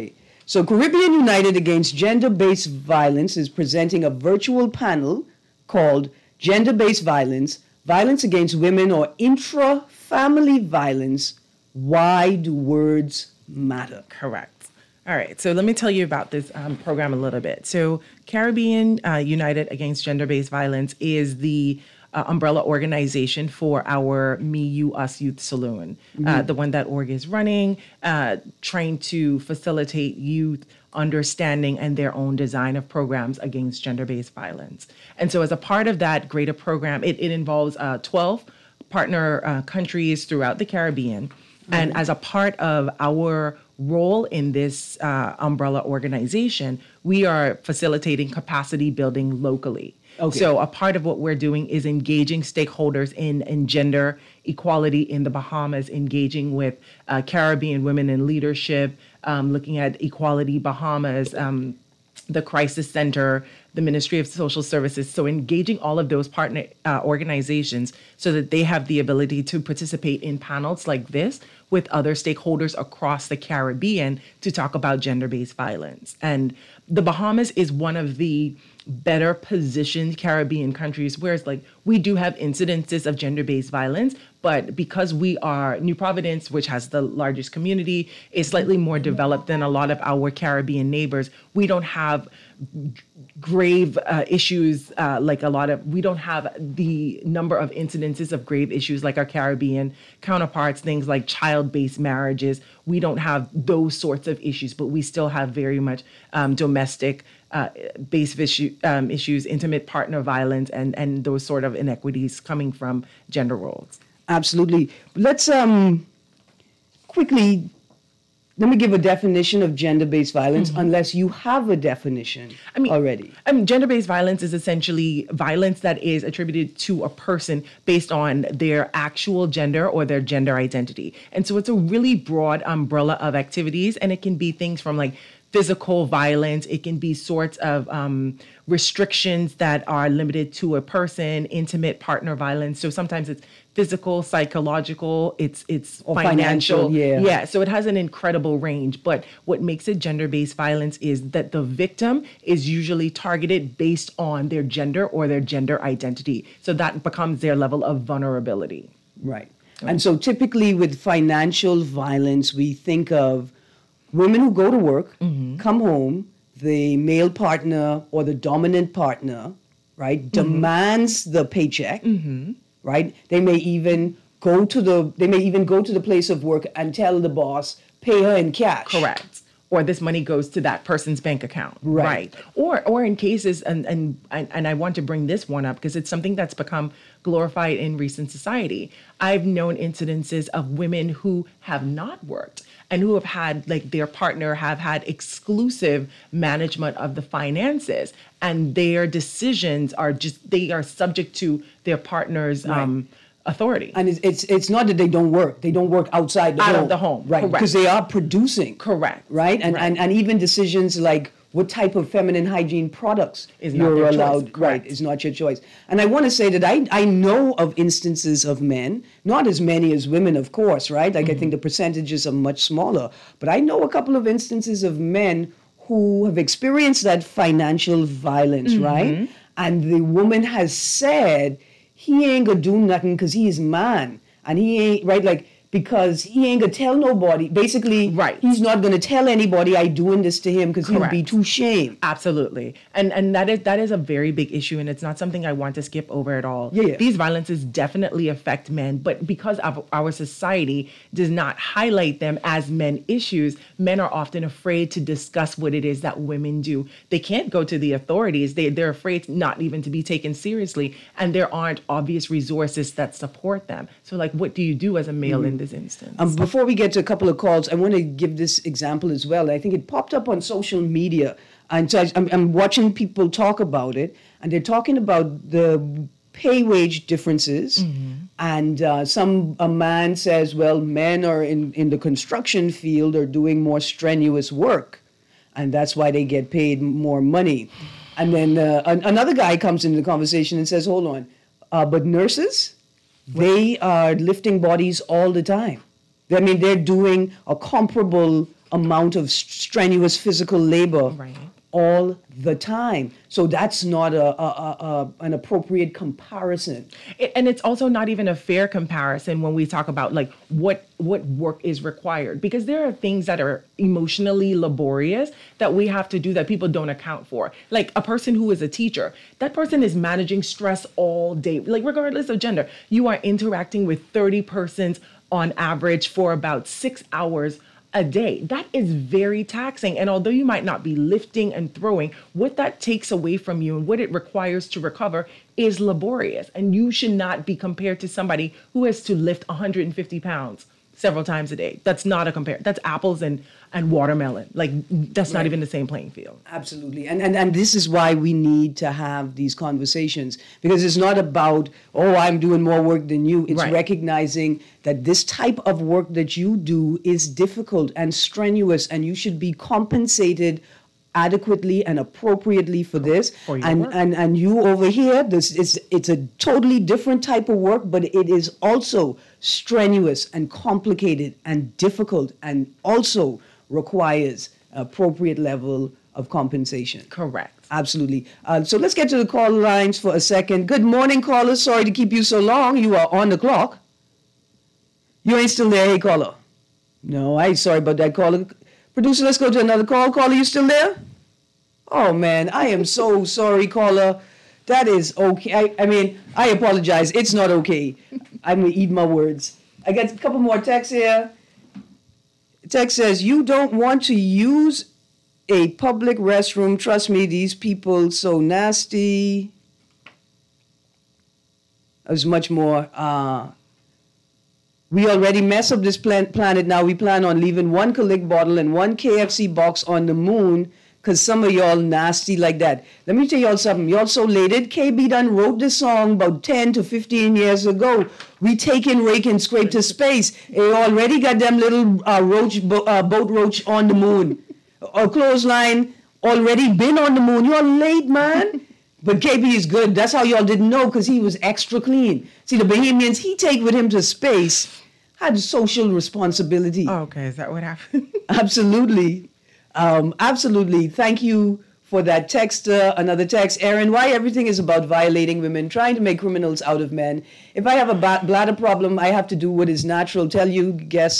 S2: So Caribbean United Against Gender-Based Violence is presenting a virtual panel called Gender-Based Violence, Violence Against Women or Intra-Family Violence. Why do words matter?
S3: Correct. All right, so let me tell you about this um, program a little bit. So Caribbean uh, United Against Gender-Based Violence is the uh, umbrella organization for our Me, You, Us Youth Saloon, mm-hmm. uh, the one that org is running, uh, trying to facilitate youth understanding and their own design of programs against gender-based violence. And so as a part of that greater program, it, it involves uh, twelve partner uh, countries throughout the Caribbean. Mm-hmm. And as a part of our role in this uh, umbrella organization, we are facilitating capacity building locally. Okay. So a part of what we're doing is engaging stakeholders in, in gender equality in the Bahamas, engaging with uh, Caribbean women in leadership, um, looking at Equality Bahamas, um, the Crisis Center, the Ministry of Social Services. So engaging all of those partner uh, organizations so that they have the ability to participate in panels like this with other stakeholders across the Caribbean to talk about gender-based violence. And the Bahamas is one of the better positioned Caribbean countries, whereas like we do have incidences of gender-based violence, but because we are New Providence, which has the largest community, is slightly more developed than a lot of our Caribbean neighbors. We don't have grave uh, issues uh, like a lot of, we don't have the number of incidences of grave issues like our Caribbean counterparts, things like child-based marriages. We don't have those sorts of issues, but we still have very much um, domestic uh, based issue, um, issues, intimate partner violence, and, and those sort of inequities coming from gender roles.
S2: Absolutely. Let's um, quickly, let me give a definition of gender-based violence, mm-hmm. unless you have a definition
S3: I mean,
S2: already.
S3: I mean, gender-based violence is essentially violence that is attributed to a person based on their actual gender or their gender identity. And so it's a really broad umbrella of activities, and it can be things from like physical violence. It can be sorts of um, restrictions that are limited to a person, intimate partner violence. So sometimes it's physical, psychological, it's it's
S2: or
S3: financial.
S2: financial. Yeah.
S3: Yeah. So it has an incredible range. But what makes it gender-based violence is that the victim is usually targeted based on their gender or their gender identity. So that becomes their level of vulnerability.
S2: Right. Okay. And so typically with financial violence, we think of women who go to work, mm-hmm. come home, the male partner or the dominant partner, right, mm-hmm. demands the paycheck, mm-hmm. right? They may even go to the they may even go to the place of work and tell the boss, pay her in cash.
S3: Correct. Or this money goes to that person's bank account.
S2: Right.
S3: Right. Or or in cases, and and and I want to bring this one up because it's something that's become glorified in recent society. I've known incidences of women who have not worked and who have had, like, their partner have had exclusive management of the finances, and their decisions are just, they are subject to their partner's right. um, authority.
S2: And it's, it's it's not that they don't work. They don't work outside the
S3: Out
S2: home.
S3: of the home.
S2: Right.
S3: Correct.
S2: Because they are producing.
S3: Correct.
S2: Right? And,
S3: right.
S2: and and even decisions like what type of feminine hygiene products
S3: is
S2: you're
S3: not
S2: allowed.
S3: Choice.
S2: Right. Is not your choice. And I want to say that I, I know of instances of men, not as many as women, of course, right? Like, mm-hmm. I think the percentages are much smaller. But I know a couple of instances of men who have experienced that financial violence, mm-hmm. right? And the woman has said, he ain't gonna do nothing because he is man. And he ain't, right, like, because he ain't gonna tell nobody. Basically,
S3: right.
S2: he's not gonna tell anybody I doing this to him because he'll be too shamed.
S3: Absolutely. And and that is that is a very big issue, and it's not something I want to skip over at all.
S2: Yeah, yeah.
S3: These violences definitely affect men, but because of our society does not highlight them as men issues, men are often afraid to discuss what it is that women do. They can't go to the authorities. They, they're afraid not even to be taken seriously, and there aren't obvious resources that support them. So, like, what do you do as a male mm-hmm. in this instance?
S2: Um, before we get to a couple of calls, I want to give this example as well. I think it popped up on social media, and so I, I'm, I'm watching people talk about it, and they're talking about the pay wage differences. Mm-hmm. And uh, some a man says, well, men are in, in the construction field are doing more strenuous work, and that's why they get paid more money. And then uh, an, another guy comes into the conversation and says, hold on, uh, but nurses? They are lifting bodies all the time. I mean, they're doing a comparable amount of strenuous physical labor
S3: Right.
S2: all the time. So that's not a, a, a, a an appropriate comparison.
S3: It, and it's also not even a fair comparison when we talk about like what what work is required, because there are things that are emotionally laborious that we have to do that people don't account for. Like a person who is a teacher, that person is managing stress all day, like regardless of gender. You are interacting with thirty persons on average for about six hours a day. That is very taxing. And although you might not be lifting and throwing, what that takes away from you and what it requires to recover is laborious. And you should not be compared to somebody who has to lift one hundred fifty pounds several times a day. That's not a compare. That's apples and, and watermelon. Like that's not
S2: Right.
S3: even the same playing field.
S2: Absolutely. And, and and this is why we need to have these conversations, because it's not about, oh, I'm doing more work than you. It's
S3: Right.
S2: recognizing that this type of work that you do is difficult and strenuous, and you should be compensated adequately and appropriately for this.
S3: For your
S2: and,
S3: work.
S2: and and you over here, this is it's a totally different type of work, but it is also strenuous and complicated and difficult, and also requires appropriate level of compensation.
S3: Correct.
S2: Absolutely. Uh, so let's get to the call lines for a second. Good morning, caller. Sorry to keep you so long. You are on the clock. You ain't still there, hey, caller. No, I ain't sorry about that, caller. Producer, let's go to another call. Caller, you still there? Oh, man, I am so sorry, caller. That is okay. I, I mean, I apologize. It's not okay. I'm going to eat my words. I got a couple more texts here. Text says, you don't want to use a public restroom. Trust me, these people so nasty. There's much more. Uh, we already mess up this plan- planet now. We plan on leaving one Click bottle and one K F C box on the moon because some of y'all nasty like that. Let me tell y'all something. Y'all so lated. K B done wrote this song about ten to fifteen years ago. We taking rake and scrape to space. They already got them little uh, roach bo- uh, boat roach on the moon. A clothesline already been on the moon. You're late, man. But K B is good. That's how y'all didn't know, because he was extra clean. See, the Bahamians he take with him to space had social responsibility.
S3: Oh, okay, is that what happened?
S2: Absolutely. Um, absolutely. Thank you for that text. Uh, another text. Aaron, why everything is about violating women, trying to make criminals out of men. If I have a ba- bladder problem, I have to do what is natural. Tell you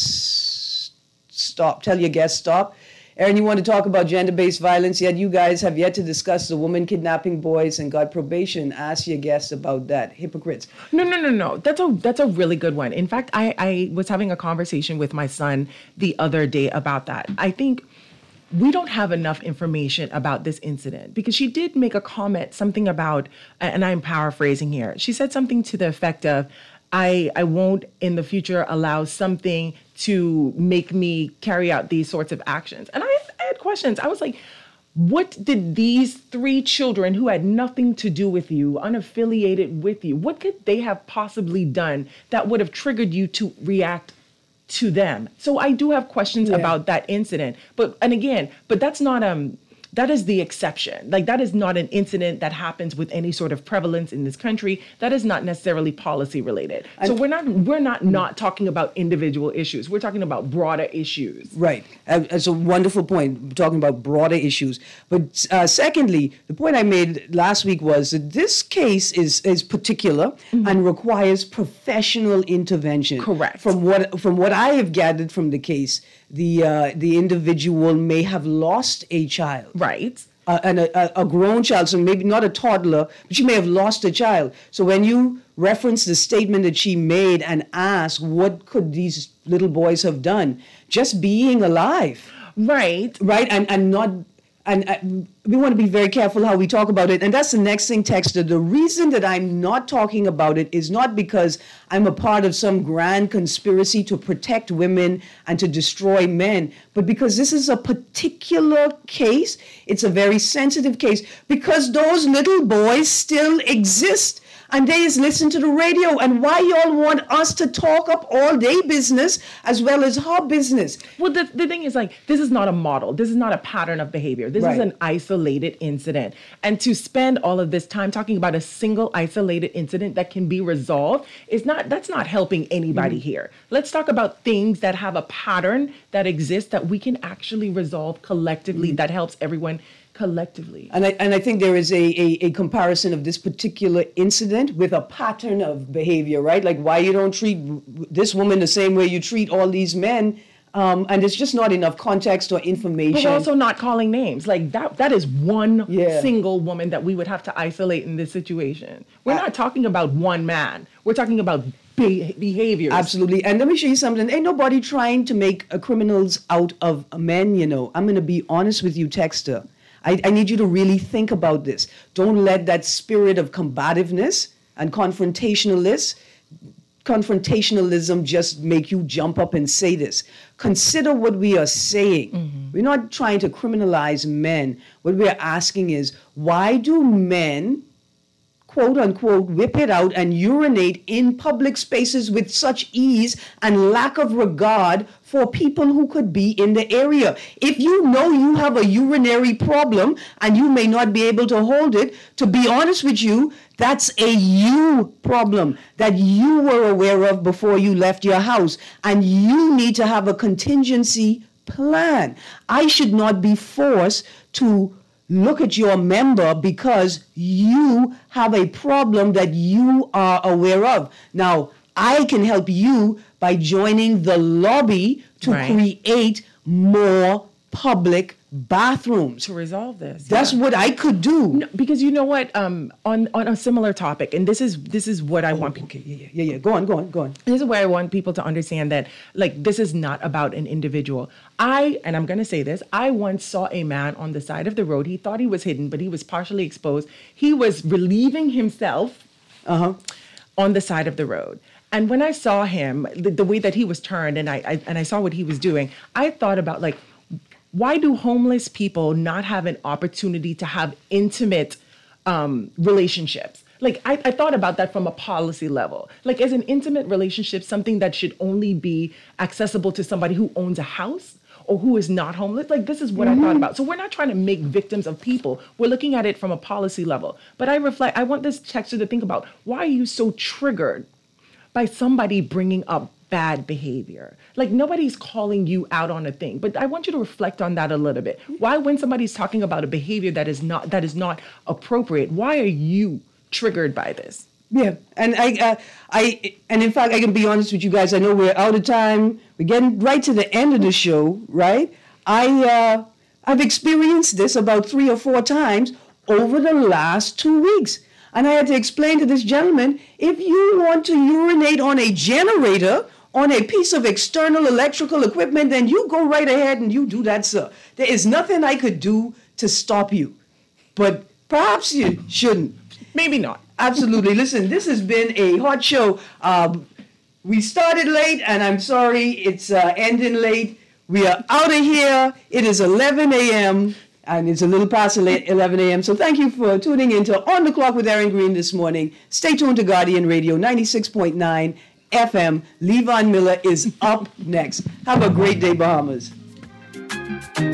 S2: guests stop. Tell your guests stop. Aaron, you want to talk about gender-based violence, yet you guys have yet to discuss the woman kidnapping boys and got probation. Ask your guests about that. Hypocrites.
S3: No, no, no, no. That's a that's a really good one. In fact, I, I was having a conversation with my son the other day about that. I think we don't have enough information about this incident, because she did make a comment, something about, and I'm paraphrasing here. She said something to the effect of, I, I won't in the future allow something to make me carry out these sorts of actions. And I, I had questions. I was like, what did these three children who had nothing to do with you, unaffiliated with you, what could they have possibly done that would have triggered you to react to them? So I do have questions
S2: Yeah.
S3: about that incident. But, and again, but that's not, um, that is the exception. Like, that is not an incident that happens with any sort of prevalence in this country. That is not necessarily policy related. So we're not we're not not talking about individual issues. We're talking about broader issues.
S2: Right. Uh, That's a wonderful point. We're talking about broader issues. But uh, secondly, the point I made last week was that this case is is particular and requires professional intervention.
S3: Correct.
S2: From what from what I have gathered from the case, the uh, the individual may have lost a child.
S3: Right.
S2: Uh, and a, a, a grown child, so maybe not a toddler, but she may have lost a child. So when you reference the statement that she made and ask, what could these little boys have done? Just being alive,
S3: Right.
S2: right? And and not, and uh, we want to be very careful how we talk about it. And that's the next thing, Texter. The reason that I'm not talking about it is not because I'm a part of some grand conspiracy to protect women and to destroy men, but because this is a particular case. It's a very sensitive case because those little boys still exist. and they is listen to the radio. And why y'all want us to talk up all day business as well as her business?
S3: Well, the, the thing is, like, this is not a model. This is not a pattern of behavior. This
S2: Right.
S3: is an isolated incident. And to spend all of this time talking about a single isolated incident that can be resolved is not, that's not helping anybody
S2: Mm-hmm.
S3: here. Let's talk about things that have a pattern that exists that we can actually resolve collectively, that helps everyone collectively.
S2: And I, and I think there is a, a, a comparison of this particular incident with a pattern of behavior, right? Like why you don't treat this woman the same way you treat all these men. Um, and there's just not enough context or information.
S3: But also not calling names. Like that that is one
S2: Yeah.
S3: single woman that we would have to isolate in this situation. We're
S2: Uh,
S3: not talking about one man. We're talking about be- behaviors.
S2: Absolutely. And let me show you something. Ain't nobody trying to make uh, criminals out of men, you know. I'm going to be honest with you, Texter. I, I need you to really think about this. Don't let that spirit of combativeness and confrontationalist, confrontationalism just make you jump up and say this. Consider what we are saying.
S3: Mm-hmm.
S2: We're not trying to criminalize men. What we're asking is, why do men, quote unquote, whip it out and urinate in public spaces with such ease and lack of regard for people who could be in the area? If you know you have a urinary problem and you may not be able to hold it, to be honest with you, that's a you problem that you were aware of before you left your house, and you need to have a contingency plan. I should not be forced to look at your member because you have a problem that you are aware of. Now, I can help you by joining the lobby to
S3: Right.
S2: create more public bathrooms.
S3: To resolve this.
S2: That's
S3: yeah.
S2: what I could do.
S3: No, because you know what? Um, on on a similar topic, and this is this is what I want people.
S2: Okay, yeah, yeah, yeah, yeah. Go on, go on, go on.
S3: This is where I want people to understand that, like, this is not about an individual. I, and I'm going to say this, I once saw a man on the side of the road. He thought he was hidden, but he was partially exposed. He was relieving himself
S2: Uh-huh.
S3: on the side of the road. And when I saw him, the, the way that he was turned, and I, I and I saw what he was doing, I thought about, like, why do homeless people not have an opportunity to have intimate um, relationships? Like, I, I thought about that from a policy level. Like, is an intimate relationship something that should only be accessible to somebody who owns a house or who is not homeless? Like, this is what
S2: Mm-hmm.
S3: I thought about. So we're not trying to make victims of people. We're looking at it from a policy level. But I reflect, I want this texter to think about, why are you so triggered by somebody bringing up bad behavior? Like, nobody's calling you out on a thing, but I want you to reflect on that a little bit. Why, when somebody's talking about a behavior that is not that is not appropriate, why are you triggered by this?
S2: Yeah, and I, uh, I, and in fact, I can be honest with you guys. I know we're out of time. We're getting right to the end of the show, right? I, uh, I've experienced this about three or four times over the last two weeks. And I had to explain to this gentleman, if you want to urinate on a generator, on a piece of external electrical equipment, then you go right ahead and you do that, sir. There is nothing I could do to stop you. But perhaps you shouldn't.
S3: Maybe not.
S2: Absolutely. Listen, this has been a hot show. Uh, we started late, and I'm sorry it's uh, ending late. We are out of here. It is eleven a.m., and it's a little past eleven a.m., so thank you for tuning in to On the Clock with Aaron Green this morning. Stay tuned to Guardian Radio ninety-six point nine F M. Levon Miller is up next. Have a great day, Bahamas.